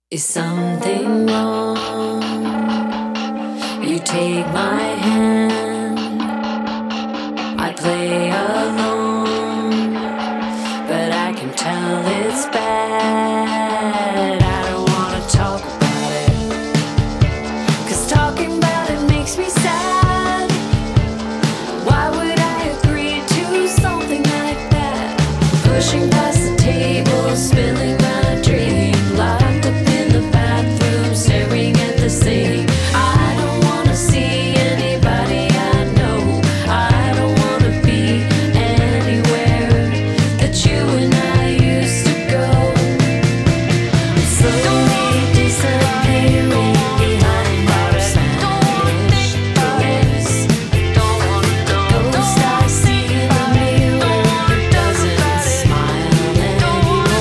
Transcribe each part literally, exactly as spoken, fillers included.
Is something wrong? You take my hand, I play along, but I can tell it's bad. I don't wanna talk about it, 'cause talking about it makes me sad. Why would I agree to something like that? Pushing past the table, spilling my drink, locked up in the bathroom, staring at the sink. I don't wanna see anybody I know. I don't wanna be anywhere that you and I used to go. I'm slowly disappearing behind our Spanish doors. Ghost I see in the mirror doesn't smile anymore.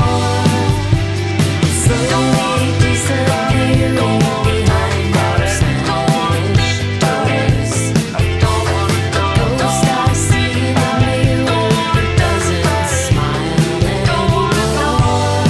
Slowly disappearing behind our Spanish doors. Ghost I see in the mirror doesn't smile anymore.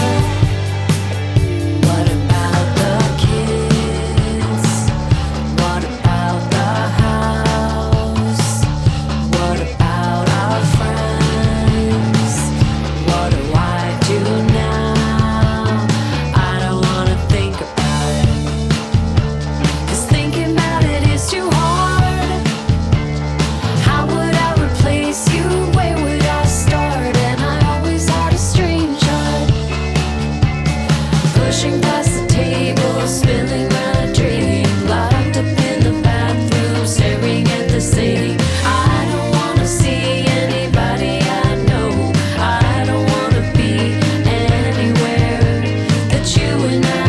What about the kids? What about the house? What about our friends? What do I do now? I don't wanna think about it, 'cause thinking about it is too hard. How would I replace you? Where would I start? And I always had a strange heart. Pushing past the table, spilling my drink, locked up in the bathroom, staring at the sink. I don't wanna see anybody I know. I don't wanna be anywhere that you and I